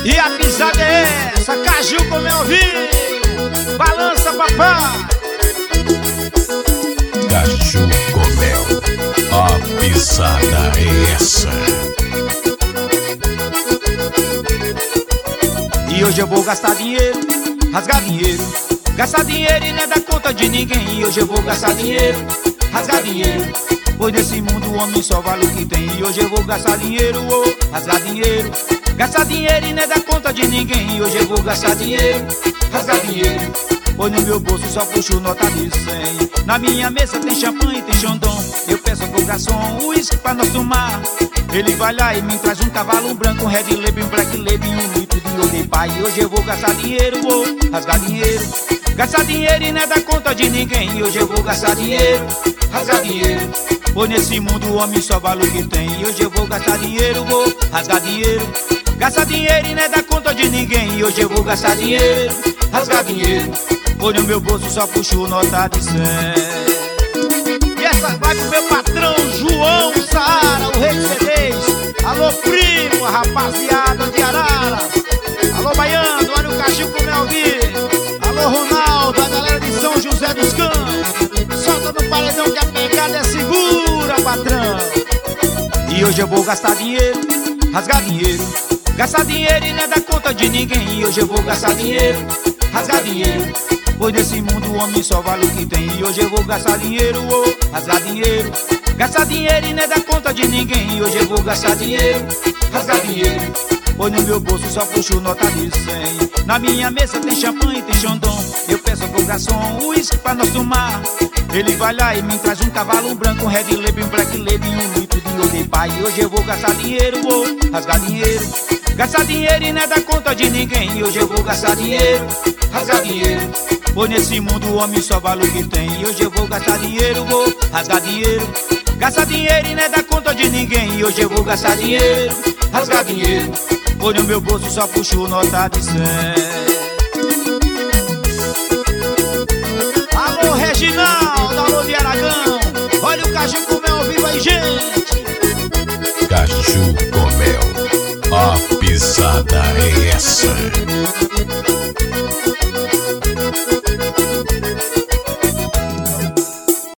E a pisada é essa, caju com meu ouvido. Balança, papai. Caju com mel, a pisada é essa. E hoje eu vou gastar dinheiro, rasgar dinheiro, gastar dinheiro e não é dar conta de ninguém. E hoje eu vou gastar dinheiro, rasgar dinheiro, pois nesse mundo o homem só vale o que tem. E hoje eu vou gastar dinheiro, oh, rasgar dinheiro, gastar dinheiro e não é dar conta de ninguém. E hoje eu vou gastar dinheiro, rasgar dinheiro, pois no meu bolso só puxo nota de 100. Na minha mesa tem champanhe, tem xandão. Eu peço pro garçom uísque pra nós tomar. Ele vai lá e me traz um cavalo branco, um red label, um black label e um litro de olho. Pai, hoje eu vou gastar dinheiro, vou rasgar dinheiro, gastar dinheiro e não é dar conta de ninguém. E hoje eu vou gastar dinheiro, rasgar dinheiro, pois nesse mundo o homem só vale o que tem. E hoje eu vou gastar dinheiro, vou rasgar dinheiro, gastar dinheiro e não é dar conta de ninguém. E hoje eu vou gastar dinheiro, rasgar dinheiro, pois no meu bolso só puxo nota de 100. E essa vai pro meu patrão João Saara, o rei de CDs. Alô primo, rapaziada de Arara. Alô baiano, olha o caju com meu ouvido. Alô Ronaldo, a galera de São José dos Campos. Solta no paredão que a pegada é segura, patrão. E hoje eu vou gastar dinheiro, rasgar dinheiro, gastar dinheiro e não é dar conta de ninguém. E hoje eu vou gastar dinheiro, rasgar dinheiro, pois nesse mundo o homem só vale o que tem. E hoje eu vou gastar dinheiro, oh, rasgar dinheiro, gastar dinheiro e não é dar conta de ninguém. E hoje eu vou gastar dinheiro, rasgar dinheiro, pois no meu bolso só puxo nota de 100. Na minha mesa tem champanhe, tem xandão. Eu peço pro garçom uísque pra nós tomar. Ele vai lá e me traz um cavalo branco, um red label, um black label e um litro de olho. Pai, hoje eu vou gastar dinheiro, vou rasgar dinheiro, gastar dinheiro e não é dar conta de ninguém. E hoje eu vou gastar dinheiro, rasgar dinheiro, pois nesse mundo o homem só vale o que tem. E hoje eu vou gastar dinheiro, vou rasgar dinheiro, gastar dinheiro e não é dar conta de ninguém. E hoje eu vou gastar dinheiro, rasgar dinheiro, pois no meu bolso só puxo nota de 100. Alô Reginaldo, alô de Aragão, olha o caju com mel ao vivo aí, gente. Caju com mel, a pisada é essa.